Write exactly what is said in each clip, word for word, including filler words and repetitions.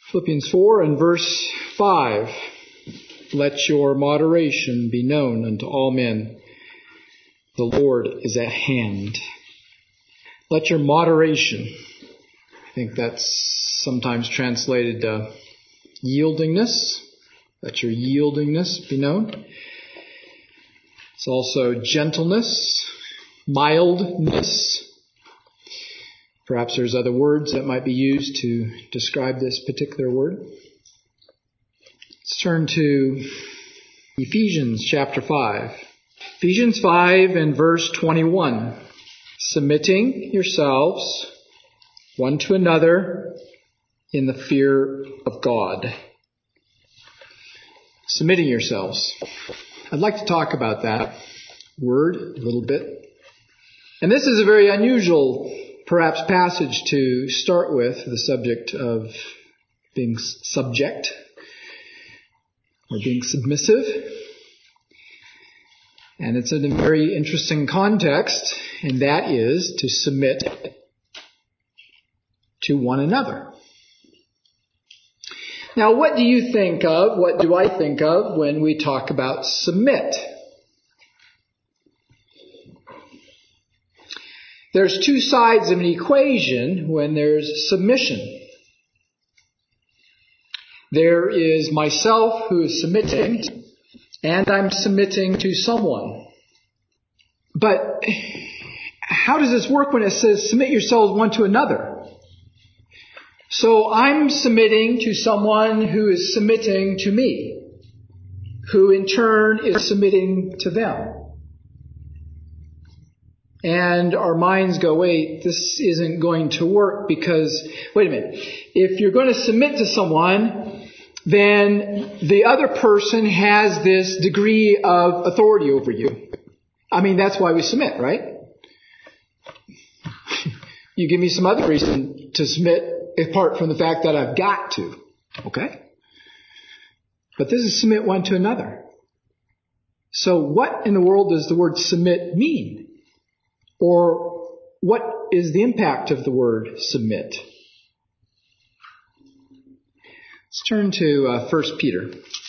Philippians four and verse five. Let your moderation be known unto all men. The Lord is at hand. Let your moderation. I think that's sometimes translated uh, yieldingness. Let your yieldingness be known. It's also gentleness, mildness. Perhaps there's other words that might be used to describe this particular word. Let's turn to Ephesians chapter five. Ephesians five and verse twenty-one. Submitting yourselves one to another in the fear of God. Submitting yourselves. I'd like to talk about that word a little bit. And this is a very unusual, perhaps, passage to start with, the subject of being subject or being submissive. And it's in a very interesting context, and that is to submit to one another. Now, what do you think of, what do I think of when we talk about submit? There's two sides of an equation when there's submission. There is myself who is submitting, and I'm submitting to someone. But how does this work when it says submit yourselves one to another? So I'm submitting to someone who is submitting to me, who in turn is submitting to them. And our minds go, wait, this isn't going to work because, wait a minute, if you're going to submit to someone, then the other person has this degree of authority over you. I mean, that's why we submit, right? You give me some other reason to submit apart from the fact that I've got to. Okay? But this is submit one to another. So what in the world does the word submit mean? Or what is the impact of the word submit? Let's turn to uh, First Peter.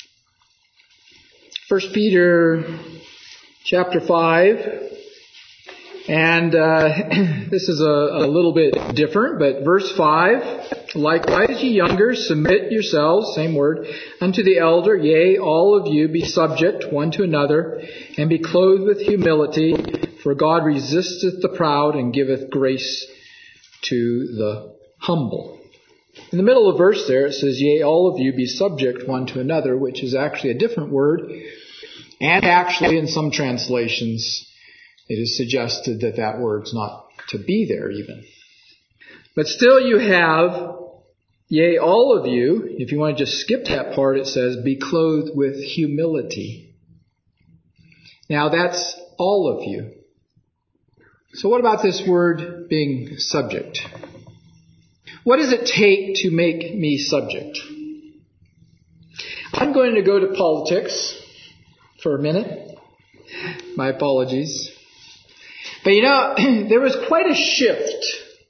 First Peter chapter five. And uh, this is a, a little bit different, but verse five, likewise, ye younger, submit yourselves, same word, unto the elder, yea, all of you be subject one to another, and be clothed with humility, for God resisteth the proud, and giveth grace to the humble. In the middle of the verse there, it says, yea, all of you be subject one to another, which is actually a different word, and actually in some translations, it is suggested that that word's not to be there even. But still you have, yea, all of you, if you want to just skip that part, it says, be clothed with humility. Now that's all of you. So what about this word being subject? What does it take to make me subject? I'm going to go to politics for a minute. My apologies. But you know, there was quite a shift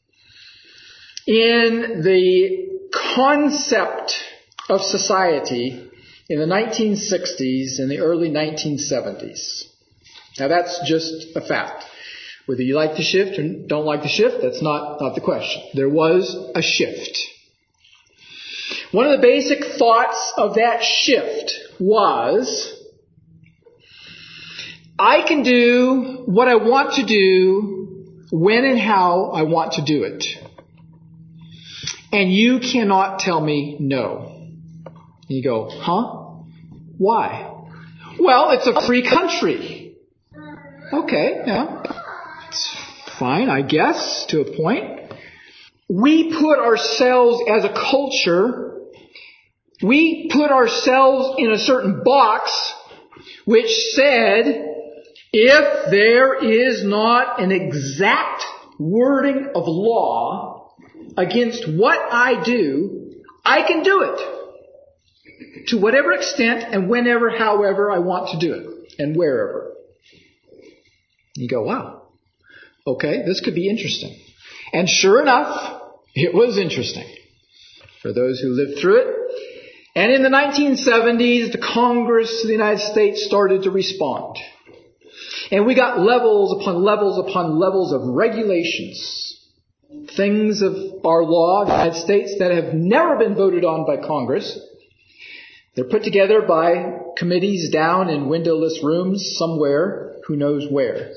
in the concept of society in the nineteen sixties and the early nineteen seventies. Now that's just a fact. Whether you like the shift or don't like the shift, that's not, not the question. There was a shift. One of the basic thoughts of that shift was, I can do what I want to do when and how I want to do it. And you cannot tell me no. And you go, huh? Why? Well, it's a free country. Okay, yeah. It's fine, I guess, to a point. We put ourselves as a culture, we put ourselves in a certain box which said, if there is not an exact wording of law against what I do, I can do it to whatever extent and whenever, however I want to do it and wherever. You go, wow, okay, this could be interesting. And sure enough, it was interesting. for those who lived through it. And in the nineteen seventies, the Congress of the United States started to respond. And we got levels upon levels upon levels of regulations. Things of our law in the United States that have never been voted on by Congress. They're put together by committees down in windowless rooms somewhere, who knows where.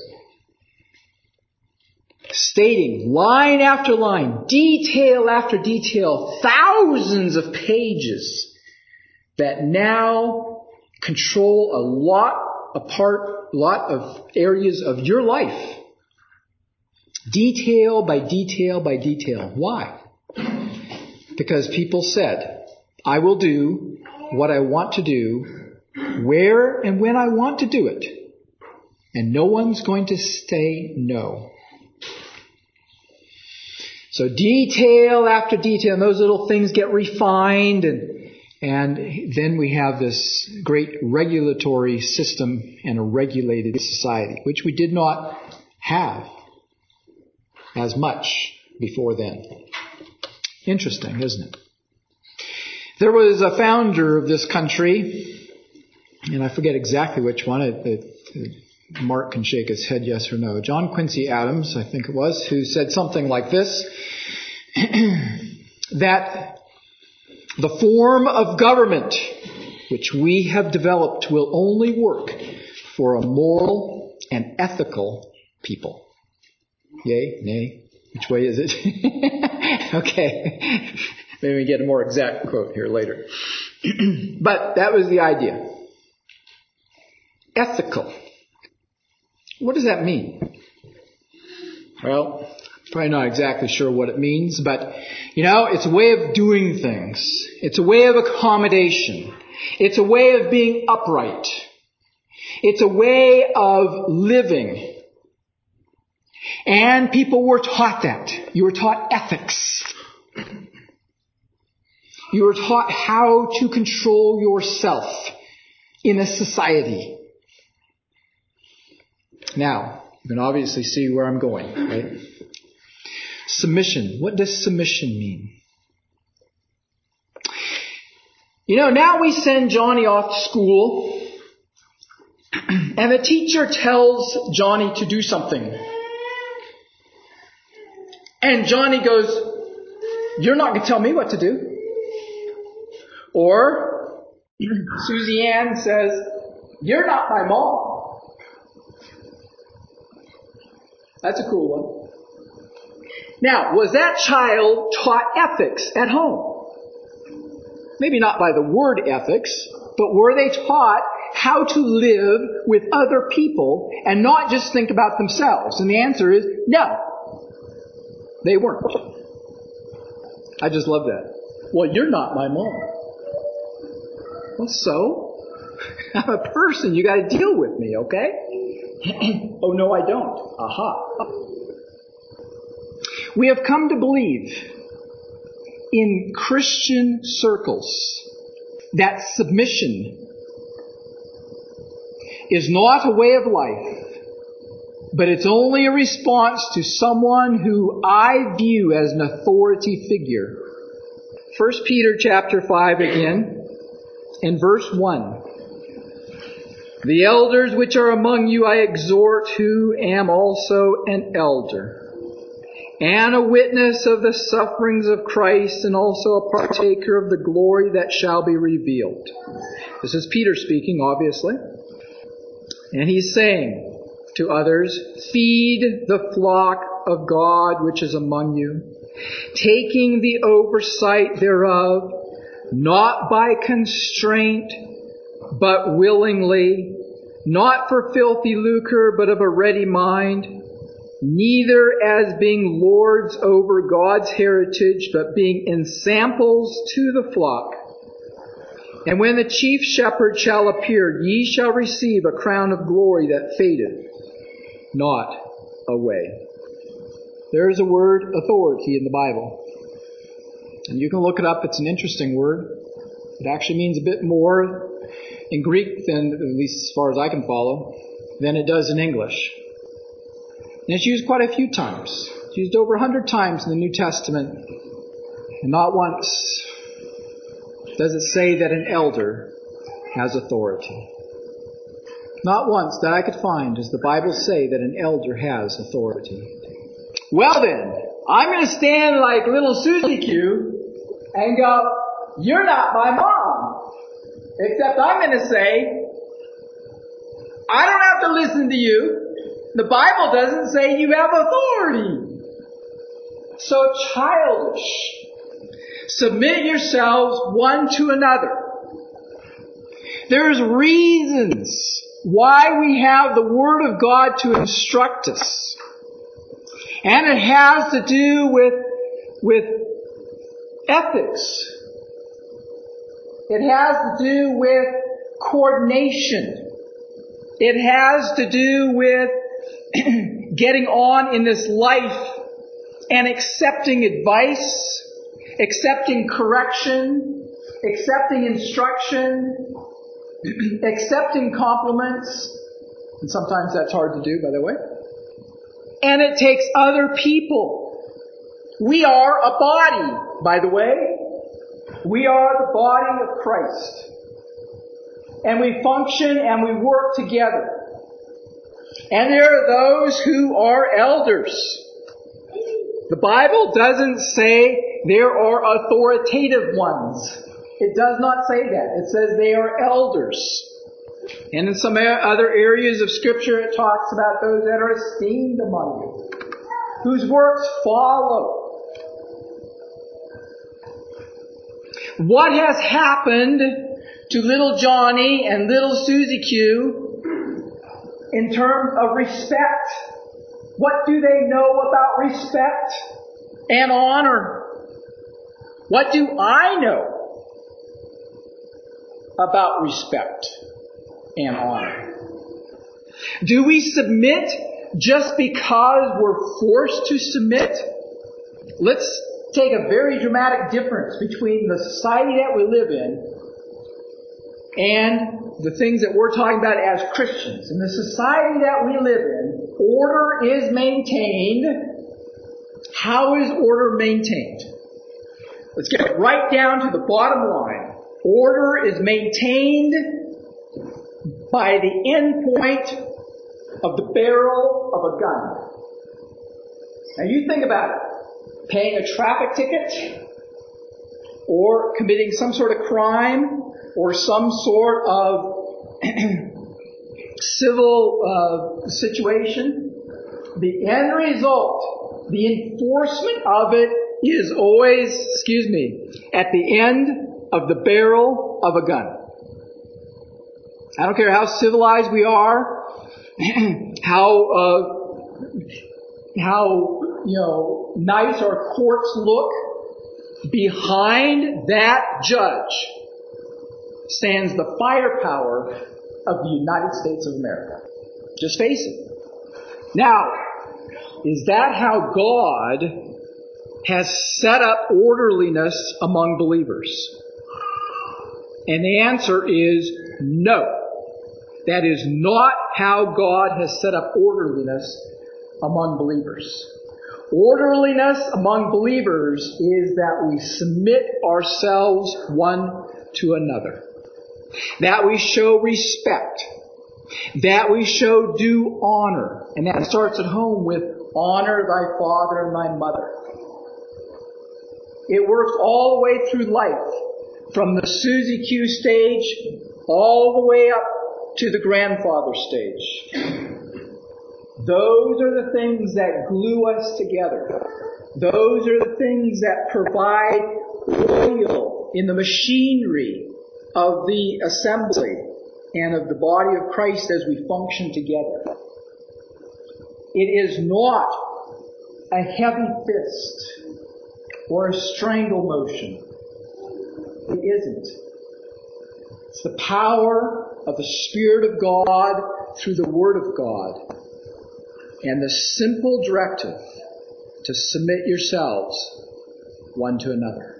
Stating line after line, detail after detail, thousands of pages that now control a lot apart, lot of areas of your life. Detail by detail by detail. Why? Because people said, I will do what I want to do, where and when I want to do it. And no one's going to say no. So detail after detail, and those little things get refined, and and then we have this great regulatory system and a regulated society, which we did not have as much before then. Interesting, isn't it? There was a founder of this country, and I forget exactly which one. It, it, it, Mark can shake his head yes or no. John Quincy Adams, I think it was, who said something like this, that the form of government which we have developed will only work for a moral and ethical people. Yay? Nay? Which way is it? Okay. Maybe we get a more exact quote here later. But that was the idea. Ethical. What does that mean? Well, probably not exactly sure what it means, but, you know, it's a way of doing things. It's a way of accommodation. It's a way of being upright. It's a way of living. And people were taught that. You were taught ethics. You were taught how to control yourself in a society. Now, you can obviously see where I'm going, right? Submission. What does submission mean? You know, now we send Johnny off to school, and the teacher tells Johnny to do something. And Johnny goes, "You're not going to tell me what to do." Or Susie Ann says, "You're not my mom." That's a cool one. Now, was that child taught ethics at home? Maybe not by the word ethics, but were they taught how to live with other people and not just think about themselves? And the answer is no. They weren't. I just love that. Well, you're not my mom. Well, so? I'm a person. You got to deal with me, okay? Oh, no, I don't. Aha. We have come to believe in Christian circles that submission is not a way of life, but it's only a response to someone who I view as an authority figure. First Peter chapter five again, in verse one. The elders which are among you I exhort, who am also an elder, and a witness of the sufferings of Christ, and also a partaker of the glory that shall be revealed. This is Peter speaking, obviously. And he's saying to others, feed the flock of God which is among you, taking the oversight thereof, not by constraint, but willingly, not for filthy lucre, but of a ready mind, neither as being lords over God's heritage, but being ensamples to the flock. And when the chief shepherd shall appear, ye shall receive a crown of glory that fadeth not away. There is a word authority in the Bible. And you can look it up. It's an interesting word. It actually means a bit more in Greek than, at least as far as I can follow, than it does in English. And it's used quite a few times. It's used over a hundred times in the New Testament. And not once does it say that an elder has authority. Not once that I could find does the Bible say that an elder has authority. Well then, I'm going to stand like little Susie Q and go, you're not my mom. Except I'm going to say, I don't have to listen to you. The Bible doesn't say you have authority. So childish. Submit yourselves one to another. There's reasons why we have the Word of God to instruct us. And it has to do with, with ethics. It has to do with coordination. It has to do with getting on in this life and accepting advice, accepting correction, accepting instruction, accepting compliments. And sometimes that's hard to do, by the way. And it takes other people. We are a body, by the way. We are the body of Christ. And we function and we work together. And there are those who are elders. The Bible doesn't say there are authoritative ones. It does not say that. It says they are elders. And in some other areas of Scripture it talks about those that are esteemed among you, whose works follow. What has happened to little Johnny and little Susie Q in terms of respect? What do they know about respect and honor? What do I know about respect and honor? Do we submit just because we're forced to submit? Let's take a very dramatic difference between the society that we live in and the things that we're talking about as Christians. In the society that we live in, order is maintained. How is order maintained? Let's get right down to the bottom line. Order is maintained by the end point of the barrel of a gun. Now you think about it. Paying a traffic ticket, or committing some sort of crime, or some sort of civil uh, situation, the end result, the enforcement of it is always, excuse me, at the end of the barrel of a gun. I don't care how civilized we are, how, uh, how, you know, nice our courts look, behind that judge stands the firepower of the United States of America. Just face it. Now, is that how God has set up orderliness among believers? And the answer is no. That is not how God has set up orderliness among believers. Orderliness among believers is that we submit ourselves one to another. That we show respect. That we show due honor. And that starts at home with honor thy father and thy mother. It works all the way through life. From the Susie Q stage all the way up to the grandfather stage. Those are the things that glue us together. Those are the things that provide oil in the machinery of the assembly and of the body of Christ as we function together. It is not a heavy fist or a strangle motion. It isn't. It's the power of the Spirit of God through the Word of God. And the simple directive to submit yourselves one to another.